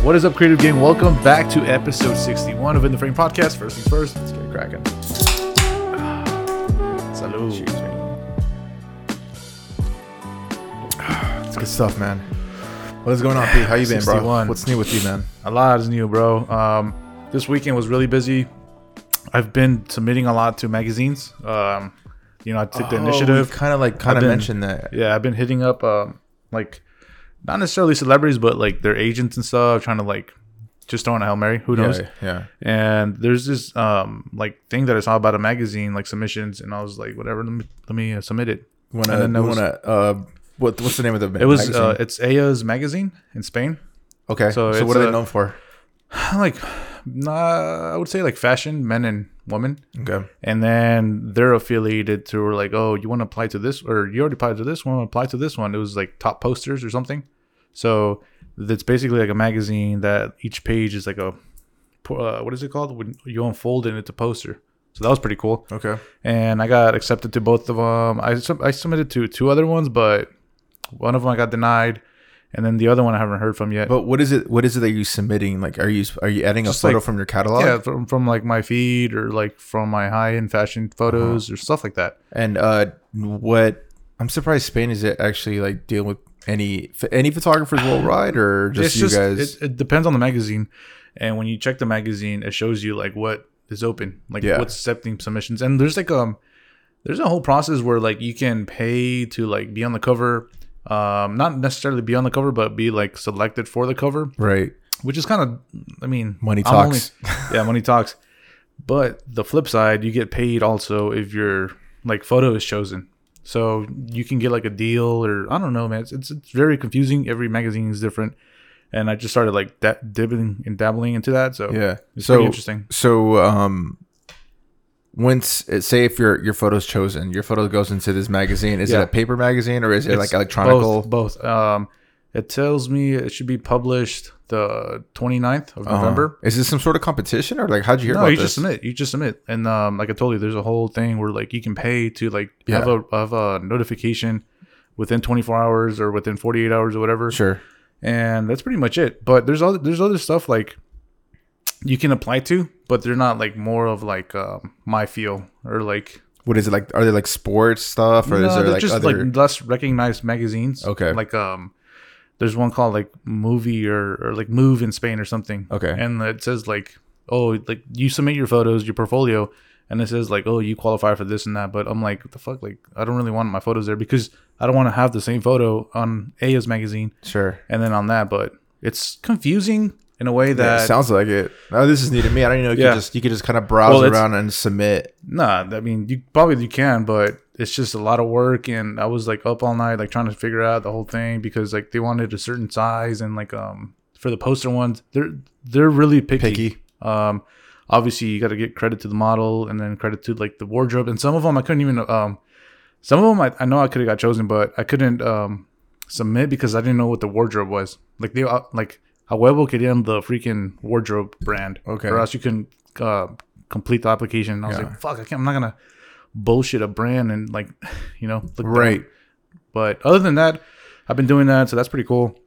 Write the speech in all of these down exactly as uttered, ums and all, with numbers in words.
What is up, Creative Gang? Welcome back to episode sixty-one of In the Frame Podcast. First things first, let's get it cracking. Salud. Cheers, It's good stuff, man. What is going on, Pete? How you been, sixty-one. bro? What's new with you, man? A lot is new, bro. Um, this weekend was really busy. I've been submitting a lot to magazines. Um, you know, I took the Oh, initiative. Kind of like, kind of been- mentioned that. Yeah, I've been hitting up, um, like, not necessarily celebrities, but like their agents and stuff, trying to like just throwing a Hail Mary. Who knows? Yeah, yeah. And there's this um like thing that I saw about a magazine, like submissions, and I was like, whatever, let me, let me uh, submit it. Wanna, And then there you was- wanna, uh, what, what's the name of the It was magazine? uh, it's Aya's magazine in Spain. okay, so so, it's what are a- they known for? Like, nah, I would say like fashion, men and women. Okay. And then they're affiliated to like, oh, you want to apply to this, or you already applied to this one, apply to this one. It was like top posters or something. So it's basically like a magazine that each page is like a, uh, what is it called? When you unfold it, it's a poster. So that was pretty cool. Okay. And I got accepted to both of them. I, sub- I submitted to two other ones, but one of them I got denied. And then the other one I haven't heard from yet. But what is it? What is it that you're submitting? Like, are you are you adding Just a photo like- from your catalog? Yeah, from, from like my feed or like from my high-end fashion photos or stuff like that. And uh, what? I'm surprised Spain is it actually like dealing with any any photographers worldwide, or just It's you just, guys? It, it depends on the magazine. And when you check the magazine, it shows you like what is open, like Yeah. what's accepting submissions. And there's like um, there's a whole process where like you can pay to like be on the cover. Um, not necessarily be on the cover, but be like selected for the cover, right. which is kind of, I mean, Money I'm only- talks. yeah, money talks. But the flip side, you get paid also if your like photo is chosen. So you can get like a deal, or I don't know, man. It's it's, it's very confusing. Every magazine is different, and I just started like da- dibbling and dabbling into that. So Yeah. it's so pretty interesting. So um, once say if your your photo's chosen, your photo goes into this magazine. Is Yeah. it a paper magazine or is it It's like electronical? Both, both. Um, it tells me it should be published the twenty-ninth of Uh-huh. November. Is this some sort of competition or like how'd you hear No, about you this? just submit. You just submit, and um, like I told you, there's a whole thing where like you can pay to like Yeah. have a have a notification within twenty-four hours or within forty-eight hours or whatever. Sure. And that's pretty much it. But there's other there's other stuff like you can apply to, but they're not like more of like um, my feel or like What is it like? Are they like sports stuff or is no, there they're like just other? like less recognized magazines. Okay. Like um, there's one called like Movie or or like Move in Spain or something. Okay. And it says like, oh, like you submit your photos, your portfolio, and it says like, oh, you qualify for this and that. But I'm like, what the fuck? Like, I don't really want my photos there because I don't want to have the same photo on Aya's magazine Sure. and then on that. But it's confusing in a way Yeah, that it sounds like it. Oh, this is new to me. I don't even know. You Yeah. could just you could just kind of browse Well, it's- around and submit. nah. I mean, you probably you can, but it's just a lot of work. And I was like up all night, like trying to figure out the whole thing because like they wanted a certain size and like um for the poster ones, they're they're really picky. Picky. Um, obviously you got to get credit to the model and then credit to like the wardrobe. And some of them I couldn't even um, some of them I, I know I could have got chosen, but I couldn't um submit because I didn't know what the wardrobe was. Like they uh, like a huevo querían the freaking wardrobe brand, Okay. or else you can uh complete the application. And I was Yeah. like, fuck, I can't. I'm not gonna bullshit a brand and like, you know, look Right. down. But other than that, I've been doing that, so that's pretty cool.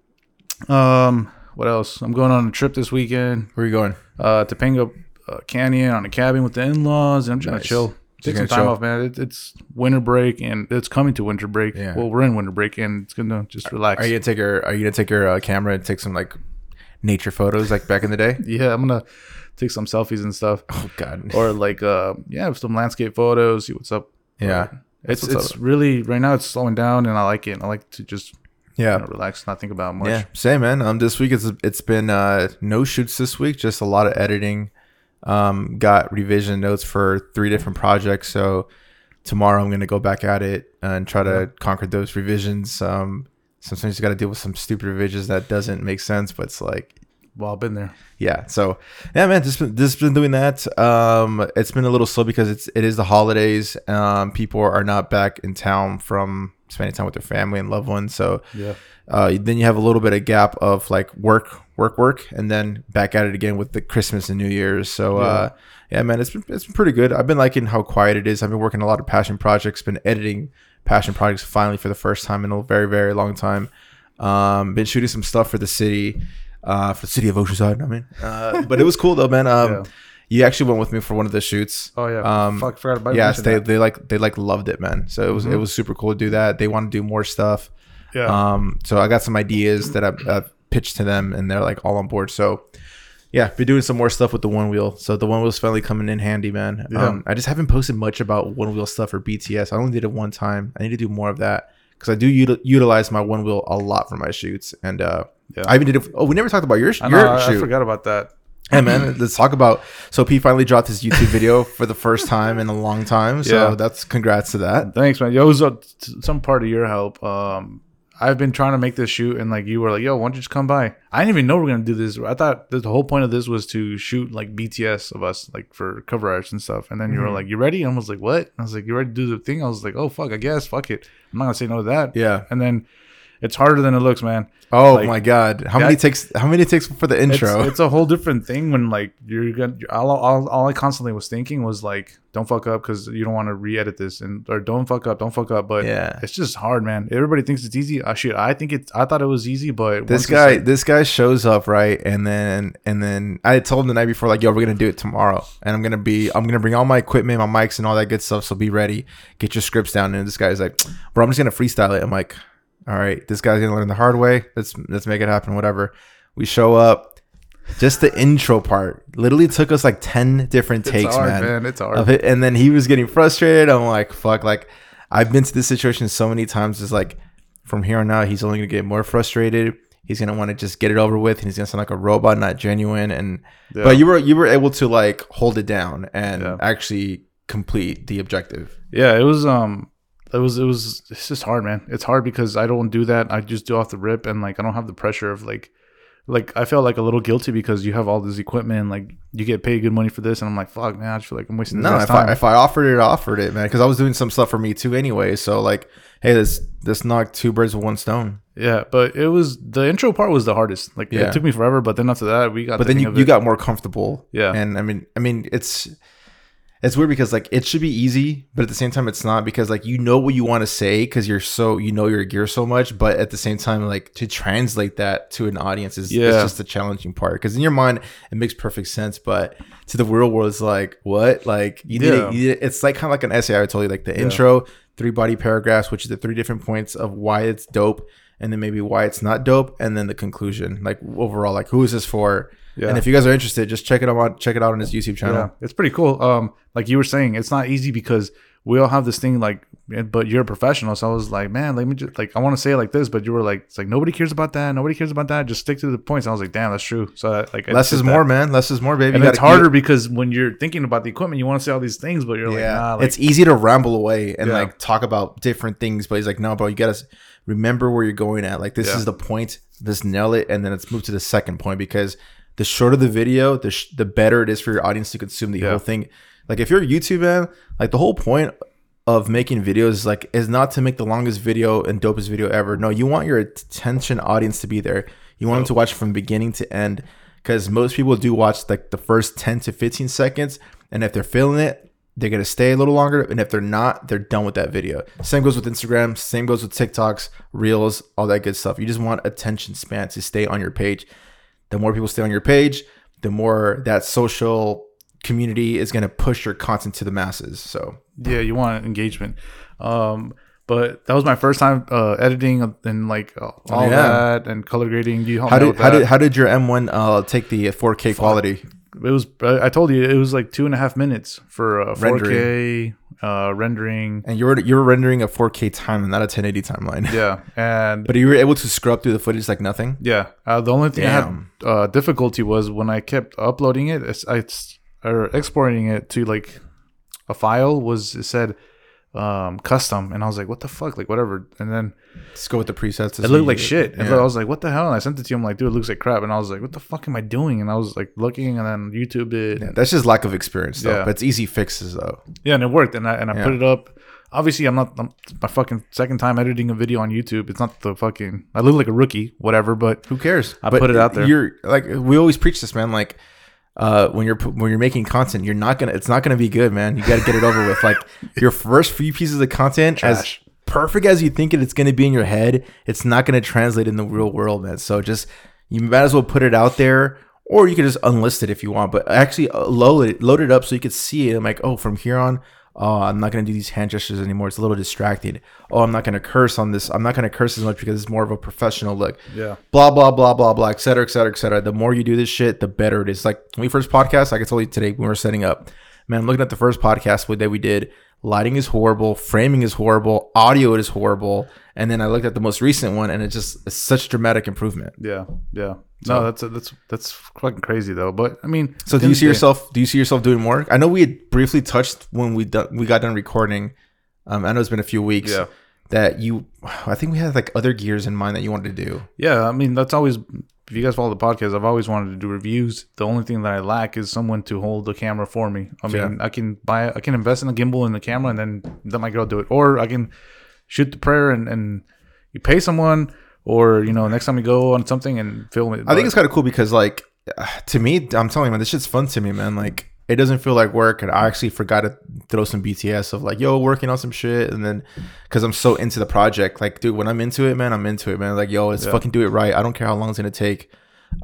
Um, what else? I'm going on a trip this weekend. Where are you going? Uh, Topanga uh, Canyon on a cabin with the in-laws, and I'm just Nice. gonna chill, take some gonna time chill. off, man. It, it's winter break, and it's coming to winter break. Yeah. Well, we're in winter break, and it's gonna just relax. Are you gonna take your Are you gonna take your uh, camera and take some like nature photos like back in the day? Yeah, I'm gonna take some selfies and stuff, Oh God. or like uh, yeah, some landscape photos. See what's up. Yeah. But it's That's what's it's really right now. It's slowing down, and I like it. I like to just Yeah. you know, relax, not think about much. Yeah, same man. Um, this week it's it's been uh no shoots this week, just a lot of editing. Um, got revision notes for three different projects, so tomorrow I'm gonna go back at it and try to Yeah. conquer those revisions. Um, sometimes you got to deal with some stupid revisions that doesn't make sense, but it's like, Well, I've been there. yeah. So yeah, man, just been just been doing that. Um, it's been a little slow because it's it is the holidays. Um, people are not back in town from spending time with their family and loved ones, so. Yeah. Uh, then you have a little bit of gap of like work, work, work, and then back at it again with the Christmas and New Year's. So, uh, yeah, man, it's been it's been pretty good. I've been liking how quiet it is. I've been working a lot of passion projects. Been editing passion projects finally for the first time in a very very long time. Um, been shooting some stuff for the city. uh, for the city of Oceanside. I mean, uh, but it was cool though, man. Um, Yeah. You actually went with me for one of the shoots. Oh yeah. Um, Fuck, forgot about yes, mention they that. they like they like loved it, man. So it was Mhm. it was super cool to do that. They want to do more stuff. Yeah. Um, so I got some ideas that I, I pitched to them, and they're like all on board. So yeah, be doing some more stuff with the one wheel. So the one wheel's finally coming in handy, man. Yeah. Um, I just haven't posted much about one wheel stuff or B T S. I only did it one time. I need to do more of that because I do util- utilize my one wheel a lot for my shoots. And uh, Yeah. I even did it. Oh, we never talked about your I, your know, I, shoot. I forgot about that. Hey man, let's talk about. So P finally dropped his YouTube video for the first time in a long time. So Yeah. that's congrats to that. Thanks, man. Yo, it was uh, t- some part of your help. Um, I've been trying to make this shoot, and like you were like, "Yo, why don't you just come by?" I didn't even know we are gonna do this. I thought that the whole point of this was to shoot like B T S of us, like for cover arts and stuff. And then you were Mhm. like, "You ready?" And I was like, "What?" I was like, "You ready to do the thing?" I was like, "Oh fuck, I guess. Fuck it. I'm not gonna say no to that." Yeah. And then it's harder than it looks, man. Oh Like, my god, how that- many takes? How many takes for the intro? It's, it's a whole different thing when like you're gonna. All, all, all I constantly was thinking was like, don't fuck up because you don't want to re-edit this, and or don't fuck up, don't fuck up. But Yeah. it's just hard, man. Everybody thinks it's easy. I shoot. I think it. I thought it was easy, but This once it's, guy, like- this guy shows up right, and then and then I told him the night before, like, yo, we're gonna do it tomorrow, and I'm gonna be, I'm gonna bring all my equipment, my mics, and all that good stuff. So be ready, get your scripts down. And this guy's like, bro, I'm just gonna freestyle it. I'm like, all right, this guy's gonna learn the hard way. Let's let's make it happen. Whatever. We show up. Just the intro part literally took us like ten different it's takes, hard, man. man. It's hard. Of it, and then he was getting frustrated. I'm like, fuck, like I've been to this situation so many times. It's like from here on out, he's only gonna get more frustrated. He's gonna want to just get it over with, and he's gonna sound like a robot, not genuine. And Yeah. but you were you were able to like hold it down and Yeah. actually complete the objective. Yeah, it was. Um, it was. It was. It's just hard, man. It's hard because I don't do that. I just do off the rip, and like I don't have the pressure of like. Like I felt like a little guilty because you have all this equipment, like you get paid good money for this, and I'm like, fuck, man, I just feel like I'm wasting this No, guy's if time. I if I offered it, I offered it, man, because I was doing some stuff for me too anyway. So like, hey, let's let's knock two birds with one stone. Yeah, but it was the intro part was the hardest. Like Yeah. it took me forever, but then after that we got. But the then hang you, of you it. got more comfortable. Yeah. And I mean, I mean, it's it's weird because like it should be easy, but at the same time it's not, because like you know what you want to say because you're so you know your gear so much, but at the same time like to translate that to an audience is, Yeah. is just the challenging part, because in your mind it makes perfect sense, but to the real world it's like what like you need, Yeah. it, you need it- it's like kind of like an essay. I told you, like the Yeah. intro, three body paragraphs, which is the three different points of why it's dope, and then maybe why it's not dope, and then the conclusion, like overall, like who is this for. Yeah. And if you guys are interested, just check it out. Check it out on his YouTube channel. Yeah, it's pretty cool. Um, like you were saying, it's not easy because we all have this thing like, but you're a professional. So I was like, man, let me just like, I want to say it like this, but you were like, it's like nobody cares about that. Nobody cares about that. Just stick to the points. And I was like, damn, that's true. So I, like, I Less did is that. more, man. Less is more, baby. And You it's gotta harder keep- because when you're thinking about the equipment, you want to say all these things, but you're like, yeah, nah, like, it's easy to ramble away and Yeah. like talk about different things, but he's like, no, bro, you gotta s- remember where you're going at. Like this Yeah. is the point. Let's nail it, and then let's move to the second point, because the shorter the video, the sh- the better it is for your audience to consume the Yeah. whole thing. Like if you're a YouTube man, like the whole point of making videos is like is not to make the longest video and dopest video ever. No, you want your attention audience to be there. You want them to watch from beginning to end, because most people do watch like the first ten to fifteen seconds, and if they're feeling it, they're gonna stay a little longer, and if they're not, they're done with that video. Same goes with Instagram, same goes with TikToks, Reels, all that good stuff. You just want attention span to stay on your page. The more people stay on your page, the more that social community is going to push your content to the masses. So yeah, you want engagement. Um, but that was my first time uh, editing and like uh, all Yeah. that and color grading. You helped how me out did with how that. did how did your M one uh take the four K quality? It was. I told you it was like two and a half minutes for uh, four K uh, rendering. And you were you were rendering a four K timeline, not a ten eighty timeline. Yeah, and But you were able to scrub through the footage like nothing. yeah, uh, the only thing Damn. I had uh, difficulty was when I kept uploading it, it's, it's or exporting it to like a file. Was it said um, custom, and I was like, what the fuck, like whatever. And then Just go with the presets. it looked like shit. And Yeah. I was like, what the hell? And I sent it to you. I'm like, dude, it looks like crap. And I was like, what the fuck am I doing? And I was like looking, and then YouTube it. Yeah, that's just lack of experience, though. Yeah. But it's easy fixes, though. Yeah, and it worked, and I and I Yeah. put it up. Obviously, I'm not I'm, my fucking second time editing a video on YouTube. It's not the fucking. I look like a rookie, whatever. But Who cares? I But put it out there. You're like we always preach this, man. Like uh, when you're when you're making content, you're not gonna. It's not gonna be good, man. You got to get it over with. Like your first few pieces of content, Trash. as perfect as you think it, it's gonna be in your head, it's not gonna translate in the real world, man. So just you might as well put it out there, or you could just unlist it if you want. But actually uh, load it, load it up so you could see it. I'm like, oh, from here on, oh, I'm not gonna do these hand gestures anymore. It's a little distracting. Oh, I'm not gonna curse on this. I'm not gonna curse as much because it's more of a professional look. Yeah. Blah blah blah blah blah, et cetera, et cetera, et cetera. The more you do this shit, the better it is. Like when we first podcast, like I told you today when we were setting up, man, looking at the first podcast that we did. Lighting is horrible, framing is horrible, audio is horrible, and then I looked at the most recent one, and it just it's such dramatic improvement. Yeah, yeah. So- No, that's that's that's fucking crazy though. But I mean, So do you see yourself? Do you see yourself doing more? I know we had briefly touched when we done, we got done recording. Um, I know it's been a few weeks. Yeah. That you, I think we had like other gears in mind that you wanted to do. Yeah, I mean that's always. If you guys follow the podcast, I've always wanted to do reviews. The only thing that I lack is someone to hold the camera for me. I mean, Yeah. I can buy, I can invest in a gimbal and the camera, and then let my girl do it, or I can shoot the prayer and and you pay someone, or you know, next time we go on something and film it. I think it's kind of cool because like to me, I'm telling you, man, this shit's fun to me, man. Like it doesn't feel like work, and I actually forgot to throw some B T S of like, yo, working on some shit, and then because I'm so into the project, like, dude, when I'm into it, man, I'm into it, man. Like, yo, let's Yeah. fucking do it right. I don't care how long it's gonna take.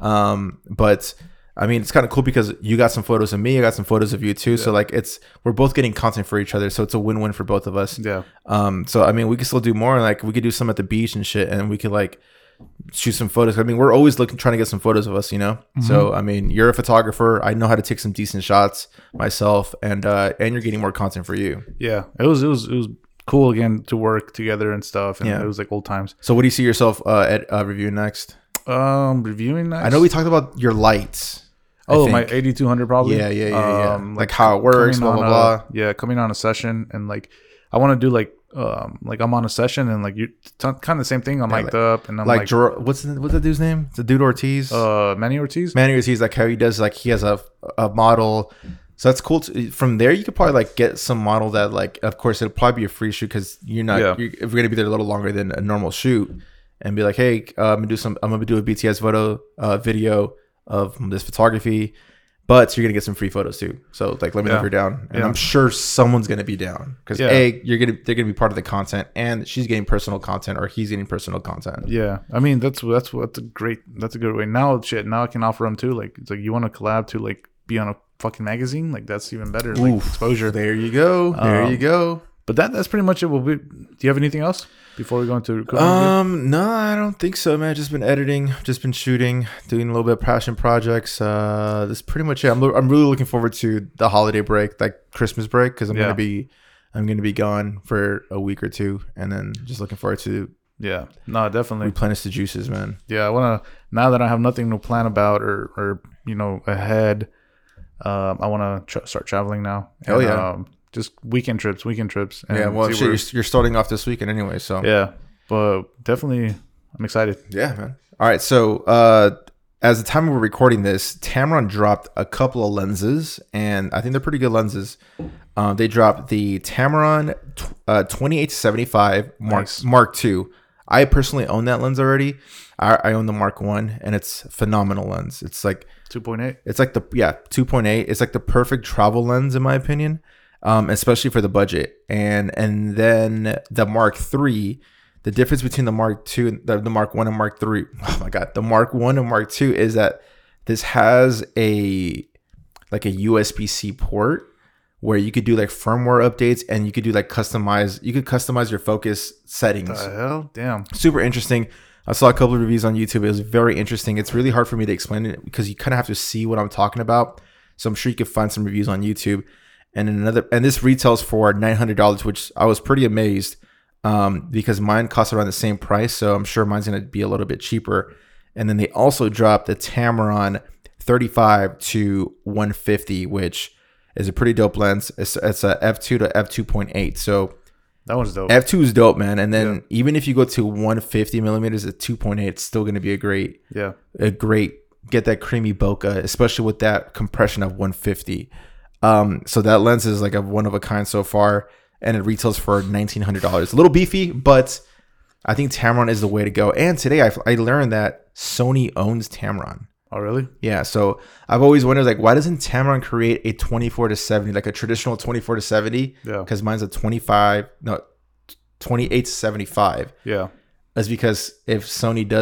Um, but I mean, it's kind of cool because you got some photos of me, I got some photos of you too. So like, it's we're both getting content for each other, so it's a win-win for both of us. yeah, Um, so I mean, we could still do more. Like, we could do some at the beach and shit, and we could like shoot some photos. I mean, we're always looking, trying to get some photos of us, you know. So I mean, you're a photographer. I know how to take some decent shots myself, and uh, and you're getting more content for you. yeah. It was it was it was cool again to work together and stuff, and Yeah. it was like old times. So what do you see yourself uh, at uh, reviewing next? Um, reviewing next. I know we talked about your lights. I Oh, think. my eighty-two hundred probably. Yeah, yeah, yeah, yeah. Um, Like how it works, coming blah, on blah, a- blah. Yeah, coming on a session and like I want to do like um like I'm on a session and like you t- kind of the same thing. I'm Yeah, mic'd like- up and I'm Like, like, Ger- what's the, what's the dude's name? The dude Ortiz. uh Manny Ortiz. Manny Ortiz, like how he does, like he has a a model. So that's cool. To, from there, you could probably like get some model that, like, of course, it'll probably be a free shoot because you're not. Yeah. You're, if we're gonna be there a little longer than a normal shoot, and be like, hey, uh, I'm gonna do some. I'm gonna do a B T S photo uh, video of this photography, but you're gonna get some free photos too. So like, let me know Yeah. if you're down, and Yeah. I'm sure someone's gonna be down because Yeah. a you're gonna they're gonna be part of the content, and she's getting personal content or he's getting personal content. Yeah, I mean that's that's that's a great that's a good way. Now shit, now I can offer them too. Like it's like you want to collab to like be on a fucking magazine, like that's even better. Like Oof. exposure. There you go. There Um, you go. But that that's pretty much it. Will be, do you have anything else before we go into recording? Um, no, I don't think so, man. Just been editing, just been shooting, doing a little bit of passion projects. Uh, that's pretty much it. I'm, lo- I'm really looking forward to the holiday break, like Christmas break, because I'm Yeah. gonna be, I'm gonna be gone for a week or two, and then just looking forward to Yeah, no, definitely. replenish the juices, man. Yeah, I want to now that I have nothing to plan about or or you know ahead. Um, I want to tra- start traveling now. Hell yeah. Um, just weekend trips, weekend trips. and Yeah, well, see shit, where- you're, you're starting off this weekend anyway, so yeah, but definitely, I'm excited. yeah, man. All right, so uh, as the time we're recording this, Tamron dropped a couple of lenses, and I think they're pretty good lenses. Uh, they dropped the Tamron tw- uh, twenty-eight to seventy-five Mark Nice. Mark two. I personally own that lens already. I, I own the Mark one, and it's a phenomenal lens. It's like two point eight. it's like the yeah two point eight. It's like the perfect travel lens in my opinion, um, especially for the budget. And and then the Mark three. The difference between the Mark two and the, the Mark one and Mark three, oh my god, the Mark one and Mark two is that this has a like a U S B C port where you could do like firmware updates and you could do like customize you could customize your focus settings. The hell, damn. Super interesting. I saw a couple of reviews on YouTube. It was very interesting. It's really hard for me to explain it because you kind of have to see what I'm talking about. So I'm sure you could find some reviews on YouTube. And another, and this retails for nine hundred dollars, which I was pretty amazed um, because mine costs around the same price. So I'm sure mine's going to be a little bit cheaper. And then they also dropped the Tamron thirty-five to one fifty, which is a pretty dope lens. It's, it's a f two to f two point eight. So That one's dope. f two is dope, man. And then Yeah. even if you go to one fifty millimeters at two point eight, it's still going to be a great, yeah, a great, get that creamy bokeh, especially with that compression of one fifty. Um, so that lens is like a one of a kind so far, and it retails for nineteen hundred dollars. A little beefy, but I think Tamron is the way to go. And today I, I learned that Sony owns Tamron. oh really? Yeah, so I've always wondered, like, why doesn't Tamron create a twenty-four to seventy, like a traditional twenty-four to seventy? Yeah. Because mine's a twenty-five, no, twenty-eight to seventy-five. Yeah, That's because if Sony does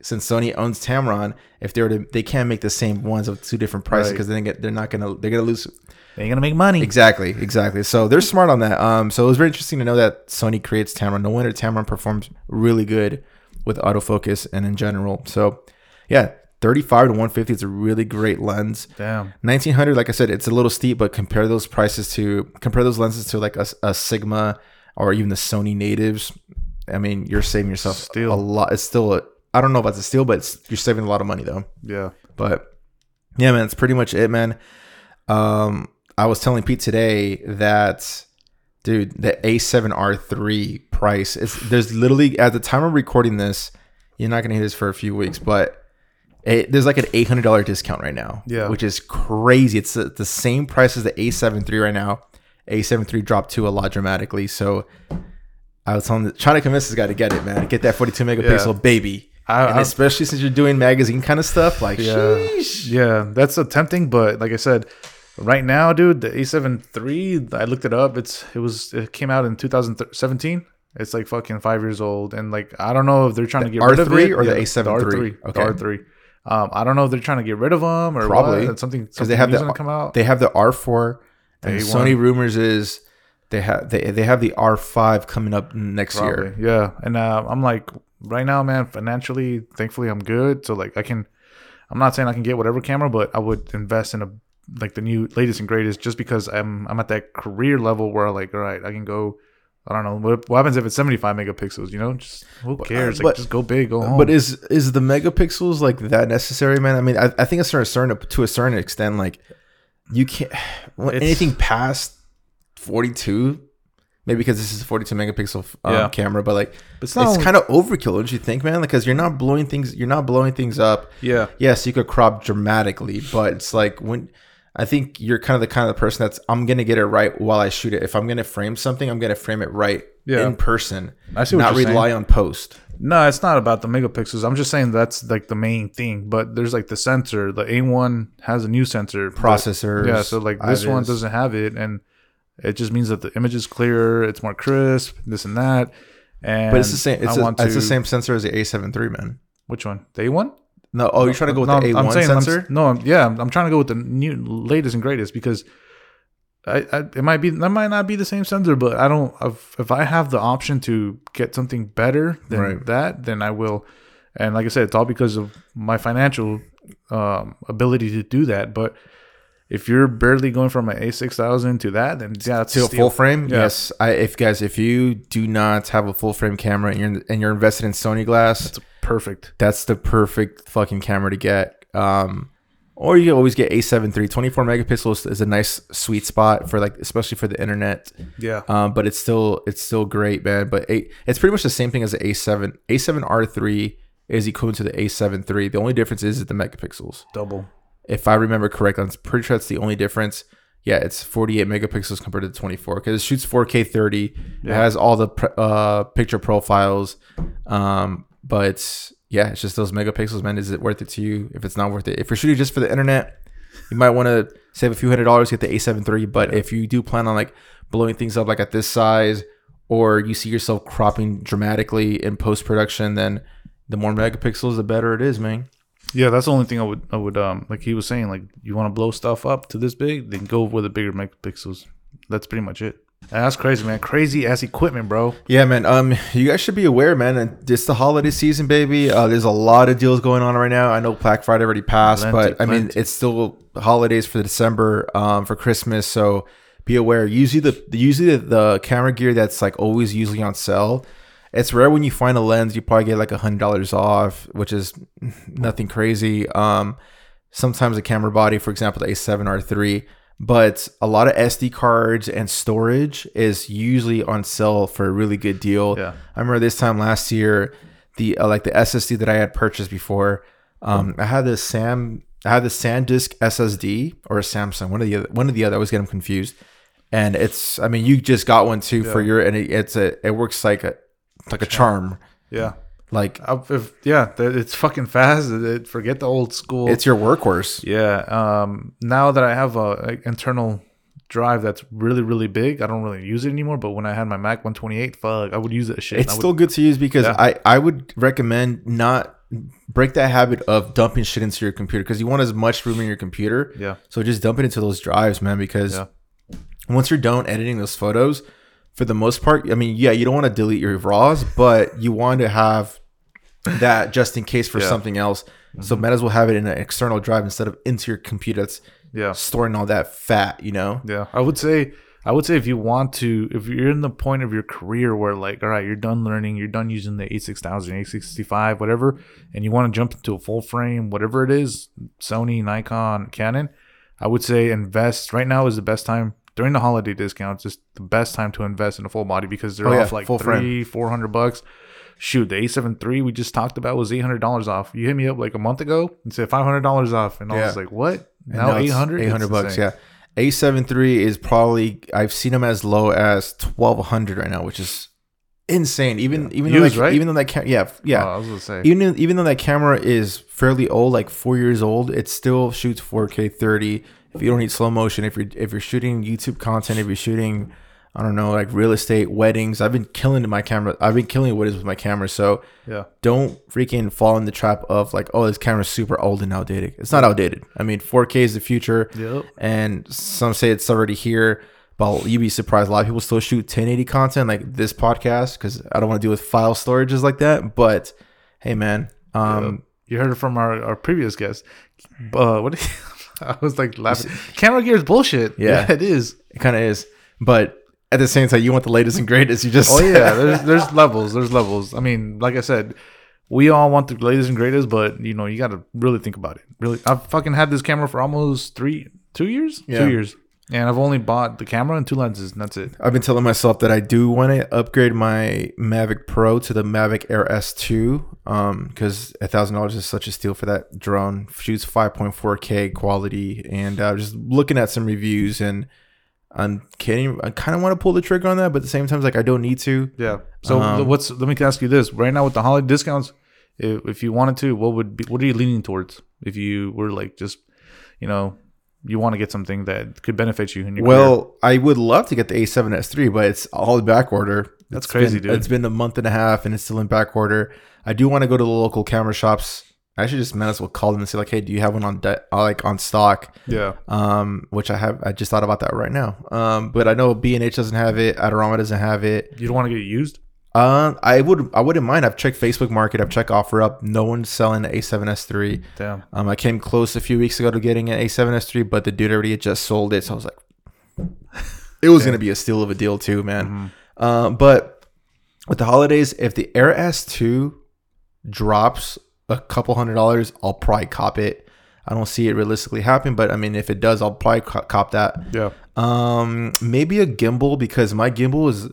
since Sony owns Tamron, if they were to, they can't make the same ones of two different prices because Right. then they're not gonna they're gonna lose. They ain't gonna make money. Exactly, exactly. So they're smart on that. Um, so it was very interesting to know that Sony creates Tamron. No wonder Tamron performs really good with autofocus and in general. So yeah, thirty-five to one fifty is a really great lens. Damn. nineteen hundred, like I said, it's a little steep, but compare those prices to compare those lenses to like a, a Sigma or even the Sony natives. I mean, you're saving yourself Steal. a lot. It's still a, I don't know about the steal, but it's, you're saving a lot of money though. Yeah. But yeah, man, that's pretty much it, man. Um, I was telling Pete today that, dude, the A seven R three price is there's literally at the time of recording this, you're not gonna hear this for a few weeks, but it, there's like an eight hundred dollars discount right now, Yeah. which is crazy. It's the, the same price as the A seven three right now. A seven three dropped to a lot dramatically, so I was telling, trying to convince this guy to get it, man. Get that forty-two megapixel Yeah. baby. I, And I, especially since you're doing magazine kind of stuff, like, Yeah. sheesh. yeah, that's a tempting, but like I said, right now, dude, the A seven three, I looked it up. It's it was it came out in two thousand seventeen. It's like fucking five years old, and like I don't know if they're trying to get rid of R three it or the Yeah, A seven three? R three, Okay. the R three. Um, I don't know if they're trying to get rid of them or Probably. what. Something Because because they have new's the gonna come out. they have the R four, and The A Sony one. rumors is they have they, they have the R five coming up next Probably, year. yeah. And uh, I'm like, right now, man, financially, thankfully, I'm good. So like, I can. I'm not saying I can get whatever camera, but I would invest in a like the new latest and greatest, just because I'm I'm at that career level where like, all right, I can go. I don't know what, what happens if it's seventy-five megapixels. You know, just who cares? Like, but- just go big, go home. But is is the megapixels like that necessary, man? I mean, I, I think it's to a certain to a certain extent, like you can't well, It's- anything past forty-two. Maybe because this is a forty-two megapixel um, Yeah. camera, but like But it's not it's only- kind of overkill, don't you think, man? Because you're not blowing things, you're not blowing things up. yeah, Yes, you could crop dramatically, but it's like when I think you're kind of the kind of person that's I'm gonna get it right while I shoot it. If I'm gonna frame something, I'm gonna frame it right Yeah. in person, I see what not you're rely saying. on post. No, it's not about the megapixels. I'm just saying that's like the main thing. But there's like the sensor. The A one has a new sensor but- Processors, Yeah, so like this one I Vs. doesn't have it, and it just means that the image is clearer, it's more crisp, this and that. And But it's the same. It's, I a, want it's the to- same sensor as the A seven three, man. Which one? The A one? No, oh, you're trying to go with no, the A I'm one saying, I'm- sensor? no, I'm, yeah, I'm, I'm trying to go with the new latest and greatest because I, I it might be that might not be the same sensor, but I don't. If, if I have the option to get something better than Right. that, then I will. And like I said, it's all because of my financial um, ability to do that. But if you're barely going from an A six thousand to that, then yeah, it's To a steal. full frame, Yeah. yes. I if guys, if you do not have a full frame camera and you're and you're invested in Sony glass, It's perfect. that's the perfect fucking camera to get. Um, or you can always get A seven three. twenty-four megapixels is a nice sweet spot for like, especially for the internet. Yeah, Um, but it's still it's still great, man. But a, it's pretty much the same thing as the A seven. A seven R three is equivalent to the A seven three. The only difference is the megapixels. double. If I remember correctly, I'm pretty sure that's the only difference. Yeah, it's forty-eight megapixels compared to the twenty-four because it shoots four K thirty. It Yeah. has all the pr- uh, picture profiles. Um, but yeah, it's just those megapixels, man. Is it worth it to you? If it's not worth it, if you're shooting just for the internet, you might want to save a few hundred dollars, get the A seven three. But if you do plan on like blowing things up like at this size, or you see yourself cropping dramatically in post production, then the more megapixels, the better it is, man. Yeah, that's the only thing I would I would um like he was saying, like you want to blow stuff up to this big, then go with the bigger megapixels. That's pretty much it. And that's crazy, man. Crazy ass equipment, bro. Yeah, man. Um, you guys should be aware, man. And it's the holiday season, baby. Uh, there's a lot of deals going on right now. I know Black Friday already passed, Plenty, but I mean, plenty. it's still holidays for December, um, for Christmas. So be aware. Usually, the usually the, the camera gear that's like always usually on sale. It's rare when you find a lens, you probably get like a hundred dollars off, which is nothing crazy. Um, sometimes a camera body, for example, the A seven R three. But a lot of S D cards and storage is usually on sale for a really good deal. Yeah. I remember this time last year, the uh, like the S S D that I had purchased before. Um, I had this Sam, I had the SanDisk S S D or a Samsung, one of the other, one of the other. I was getting confused, and it's. I mean, you just got one too for Yeah. your, and it, it's a, it works like a, like a charm. Yeah. Like I, if, yeah, th- it's fucking fast. It, it- forget the old school. it's your workhorse. yeah. Um. Now that I have a, a internal drive that's really really big, I don't really use it anymore. But when I had my Mac one twenty-eight, fuck, I would use that shit. It's I would, still good to use because Yeah. I, I would recommend not break that habit of dumping shit into your computer because you want as much room in your computer. Yeah. So just dump it into those drives, man, because Yeah. once you're done editing those photos, for the most part, I mean, yeah, you don't want to delete your raws, but you want to have that just in case for Yeah. something else. Mm-hmm. So might as well have it in an external drive instead of into your computer that's Yeah. storing all that fat, you know? Yeah. I would say I would say if you want to, if you're in the point of your career where like, all right, you're done learning, you're done using the A six thousand, A sixty-five, whatever, and you want to jump into a full frame, whatever it is, Sony, Nikon, Canon, I would say invest. Right now is the best time during the holiday discounts. It's the best time to invest in a full body because they're Oh, yeah, off like full three, four hundred bucks. Shoot, the A seven three we just talked about was eight hundred dollars off. You hit me up like a month ago and said five hundred dollars off, and I Yeah. was like, what? And Now it's eight hundred, eight hundred bucks, yeah. A seven three is probably, I've seen them as low as twelve hundred right now, which is insane. Even Yeah. even Used, though that, right? even though that ca- yeah yeah Oh, I was gonna say, even even though that camera is fairly old, like four years old, it still shoots four K thirty. If you don't need slow motion, if you're if you're shooting YouTube content, if you're shooting, I don't know, like real estate, weddings, I've been killing my camera. I've been killing what is with my camera. So yeah, don't freaking fall in the trap of like, oh, this camera's super old and outdated. It's not outdated. I mean, four K is the future, yep, and some say it's already here. But you'd be surprised. A lot of people still shoot ten eighty content, like this podcast, because I don't want to deal with file storages like that. But hey, man, um, yep. You heard it from our, our previous guest. Uh, what? Did he, I was like laughing. Camera gear is bullshit. Yeah. Yeah, it is. it kind of is. But at the same time, you want the latest and greatest. You just Oh yeah, there's there's levels. There's levels. I mean, like I said, we all want the latest and greatest, but you know, you got to really think about it. Really, I've fucking had this camera for almost three, two years, Yeah. two years, and I've only bought the camera and two lenses, and that's it. I've been telling myself that I do want to upgrade my Mavic Pro to the Mavic Air S two, um, because a thousand dollars is such a steal for that drone. Shoots five point four K quality, and uh, just looking at some reviews, and I'm kidding. I kind of want to pull the trigger on that, but at the same time, it's like I don't need to. Yeah. So Um, what's? Let me ask you this: right now with the holiday discounts, if, if you wanted to, what would be? What are you leaning towards? If you were like just, you know, you want to get something that could benefit you in your career. Well, I would love to get the A seven S three, but it's all in back order. That's It's crazy, been- dude. It's been a month and a half, and it's still in back order. I do want to go to the local camera shops. I should just might as well call them and say like, "Hey, do you have one on de- uh, like on stock?" Yeah. Um, which I have. I just thought about that right now. Um, but I know B and H doesn't have it. Adorama doesn't have it. You don't want to get it used? Um, I would. I wouldn't mind. I've checked Facebook Market. I've checked OfferUp. No one's selling the A seven S three. Damn. Um, I came close a few weeks ago to getting an A seven S three, but the dude already had just sold it. So I was like, it was gonna be a steal of a deal too, man. Mm-hmm. Um, but with the holidays, if the Air S two drops a couple hundred dollars, I'll probably cop it. I don't see it realistically happen, but I mean, if it does, I'll probably co- cop that. Yeah. Um, maybe a gimbal, because my gimbal is,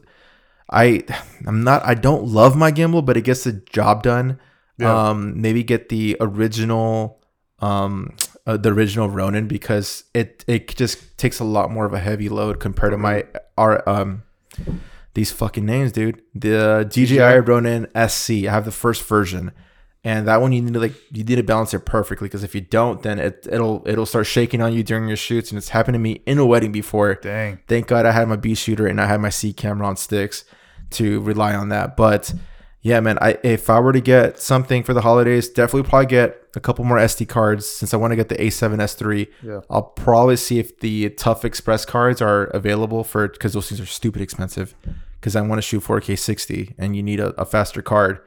I, I'm not, I don't love my gimbal, but it gets the job done. Yeah. Um, maybe get the original, um, uh, the original Ronin, because it it just takes a lot more of a heavy load compared to my our um these fucking names, dude. The D J I Ronin S C. I have the first version. And that one you need to like you need to balance it perfectly, because if you don't, then it it'll it'll start shaking on you during your shoots, and it's happened to me in a wedding before. Dang. Thank God I had my B shooter and I had my C camera on sticks to rely on that. But yeah, man, I if I were to get something for the holidays, definitely probably get a couple more S D cards, since I want to get the A seven S three. Yeah. I'll probably see if the Tough Express cards are available for, because those things are stupid expensive, because I want to shoot four K sixty and you need a, a faster card.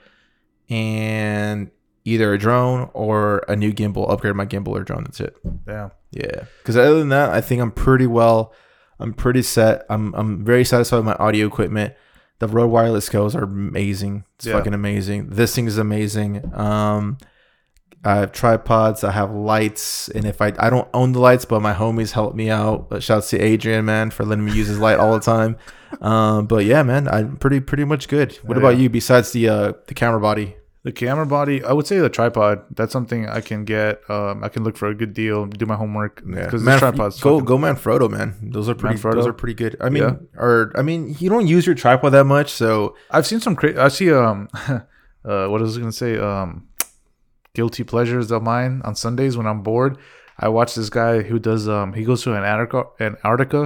And either a drone or a new gimbal, upgrade my gimbal or drone. That's it. Damn. Yeah. Because other than that, I think I'm pretty well, I'm pretty set. I'm I'm very satisfied with my audio equipment. The Rode Wireless Goes are amazing. It's Yeah. fucking amazing. This thing is amazing. Um, I have tripods. I have lights. And if I, I don't own the lights, but my homies help me out. But shouts to Adrian, man, for letting me use his light all the time. Um, but yeah, man, I'm pretty, pretty much good. What Yeah, about yeah. you besides the, uh, the camera body? The camera body, I would say the tripod. That's something I can get. Um, I can look for a good deal, do my homework, Yeah, because Man, the tripod's go fucking- go Manfrotto, man. Those are pretty. Manfrotto? Those are pretty good. I mean, Yeah. or I mean, you don't use your tripod that much, so I've seen some crazy. I see um, uh, what was I gonna say? Um, guilty pleasures of mine on Sundays when I'm bored. I watch this guy who does um, he goes to Antarctica, Antarctica,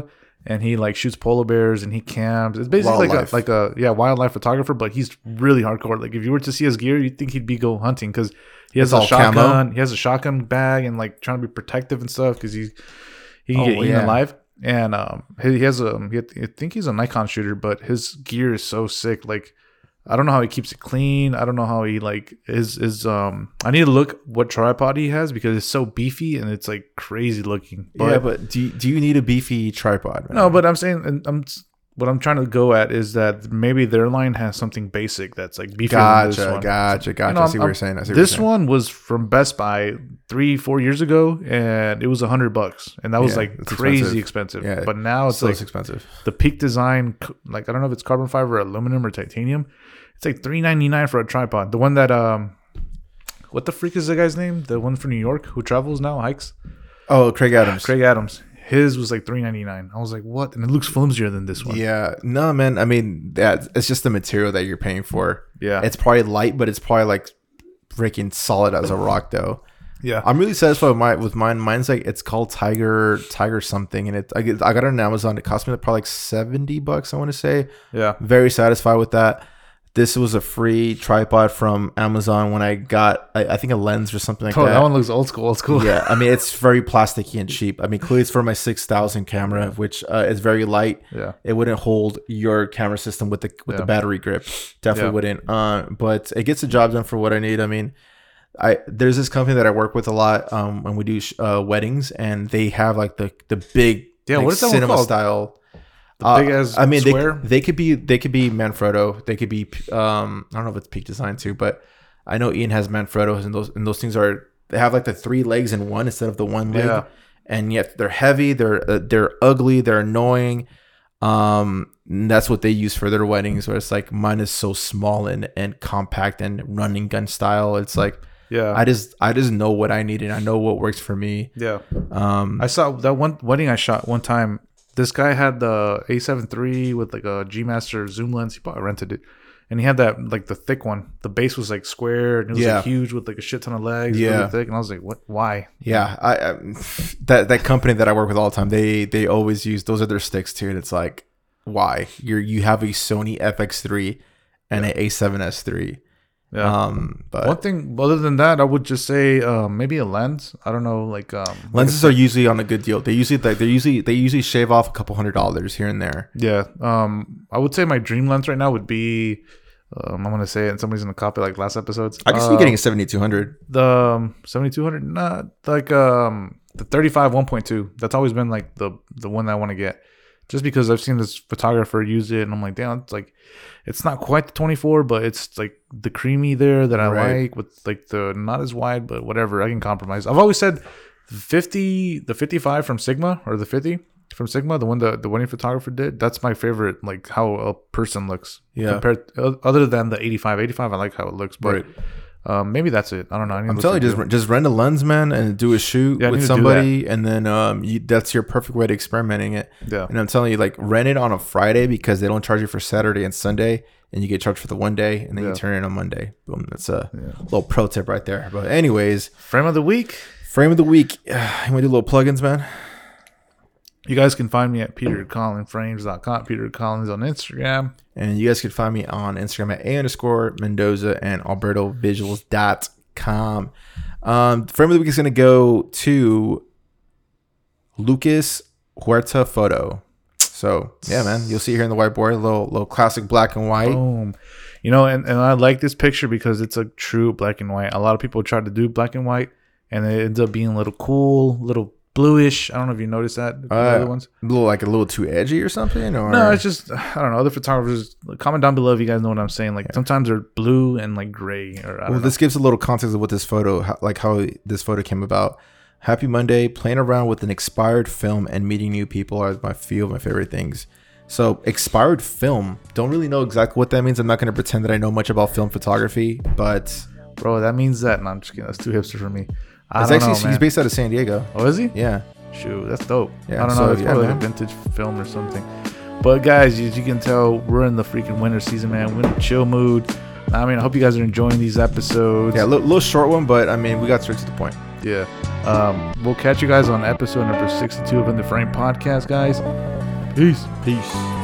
and he like shoots polar bears and he camps. It's basically Wildlife. like a like a yeah wildlife photographer, but he's really hardcore. Like if you were to see his gear, you'd think he'd be go hunting because he has It's a all shotgun. camo? He has a shotgun bag and like trying to be protective and stuff because he's he can Oh, get eaten yeah. alive. And um, he, he has a he, I think he's a Nikon shooter, but his gear is so sick. Like I don't know how he keeps it clean. I don't know how he like is is um. I need to look what tripod he has because it's so beefy and it's like crazy looking. But, yeah, but do you, do you need a beefy tripod? Man? no, but I'm saying and I'm what I'm trying to go at is that maybe their line has something basic that's like beefier than this Gotcha, one. gotcha, gotcha. You know, I I'm- see what I'm- you're saying. I see what This you're saying. one was from Best Buy three, four years ago, and it was a hundred bucks, and that was Yeah, like it's crazy expensive. expensive. Yeah, but now it's So like it's expensive. the Peak Design, like I don't know if it's carbon fiber, or aluminum, or titanium. It's like three ninety nine for a tripod. The one that um, what the freak is the guy's name? The one from New York who travels now, hikes. Oh, Craig Adams. Craig Adams. His was like three ninety nine. I was like, what? And it looks flimsier than this one. Yeah, no, man. I mean, that it's just the material that you're paying for. Yeah. It's probably light, but it's probably like freaking solid as a rock, though. Yeah. I'm really satisfied with, my, with mine. Mine's like it's called Tiger Tiger something, and it I, get, I got it on Amazon. It cost me probably like seventy bucks. I want to say. Yeah. Very satisfied with that. This was a free tripod from Amazon when I got I, I think a lens or something like Oh, that. that one looks old school. Old school. Yeah, I mean it's very plasticky and cheap. I mean clearly it's for my six thousand camera, which uh, is very light. Yeah. It wouldn't hold your camera system with the with Yeah. the battery grip. Definitely Yeah. wouldn't. Uh, but it gets the job done for what I need. I mean, I there's this company that I work with a lot um, when we do sh- uh, weddings, and they have like the the big Yeah, like, what is that one cinema called? style. The Uh, big as I mean, they, square. they could be they could be Manfrotto. They could be um I don't know if it's Peak Design too, but I know Ian has Manfrottos, and those and those things are they have like the three legs in one instead of the one leg, Yeah. and yet they're heavy. They're uh, they're ugly. They're annoying. Um, and that's what they use for their weddings. Where it's like mine is so small and and compact and running gun style. It's like yeah. I just I just know what I need and I know what works for me. yeah. Um, I saw that one wedding I shot one time. This guy had the A seven three with like a G Master zoom lens. He probably rented it, and he had that like the thick one. The base was like square and it was Yeah. like huge with like a shit ton of legs. Yeah. Really thick. And I was like, what? Why? Yeah, I, I that that company that I work with all the time, they they always use those are their sticks too, and it's like, why you're you have a Sony F X three and an A seven S three. Yeah. Um, but One thing other than that, I would just say um, maybe a lens. I don't know, like um, lenses are usually on a good deal. They usually like they usually they usually shave off a couple hundred dollars here and there. yeah. Um, I would say my dream lens right now would be. Um, I'm gonna say it, and somebody's gonna copy like last episodes. I can see Uh, you getting a seventy-two hundred. the um, seventy-two hundred, not like um the thirty-five one point two. That's always been like the the one that I want to get, just because I've seen this photographer use it, and I'm like, damn, it's like it's not quite the twenty-four, but it's like the creamy there that I Right. like with like the not as wide, but whatever, I can compromise. I've always said the fifty, the fifty-five from Sigma or the fifty from Sigma, the one that the wedding photographer did. That's my favorite, like how a person looks. Yeah. Compared other than the eighty-five, eighty-five, I like how it looks, but. Right. Um, maybe that's it. I don't know. I need to I'm look telling you, into just just rent a lens, man, and do a shoot Yeah, I need with to do somebody, and then um, you, that's your perfect way to experimenting it. it. Yeah. And I'm telling you, like, rent it on a Friday because they don't charge you for Saturday and Sunday, and you get charged for the one day, and then Yeah. you turn it in on Monday. Boom. That's a Yeah. little pro tip right there. But anyways, Frame of the week. frame of the week. You want to do little plugins, man? You guys can find me at peter collins frames dot com. Peter Collins on Instagram. And you guys can find me on Instagram at a underscore Mendoza and alberto visuals dot com. Um, frame of the week is going to go to Lucas Huerta Photo. So yeah, man, you'll see here in the whiteboard a little little classic black and white. Boom. You know, and, and I like this picture because it's a true black and white. A lot of people try to do black and white, and it ends up being a little cool, little bluish. I don't know if you noticed that. The Uh, other ones. A little like a little too edgy or something, or No, it's just I don't know. Other photographers, comment down below if you guys know what I'm saying. Like sometimes they're blue and like gray, or I don't well, know. this gives a little context of what this photo, how, like how this photo came about. Happy Monday, playing around with an expired film and meeting new people are my few of my favorite things. So expired film, don't really know exactly what that means. I'm not going to pretend that I know much about film photography, but Bro, that means that. No, I'm just kidding. That's too hipster for me. I it's don't actually know, man. he's based out of San Diego. Oh, is he? Yeah. Shoot, that's dope. Yeah, I don't so, know. It's yeah, probably like a man. vintage film or something. But guys, as you can tell, we're in the freaking winter season, man. We're in a chill mood. I mean, I hope you guys are enjoying these episodes. Yeah, a little, little short one, but I mean, we got straight to the point. Yeah. Um, we'll catch you guys on episode number sixty-two of In the Frame podcast, guys. Peace. Peace.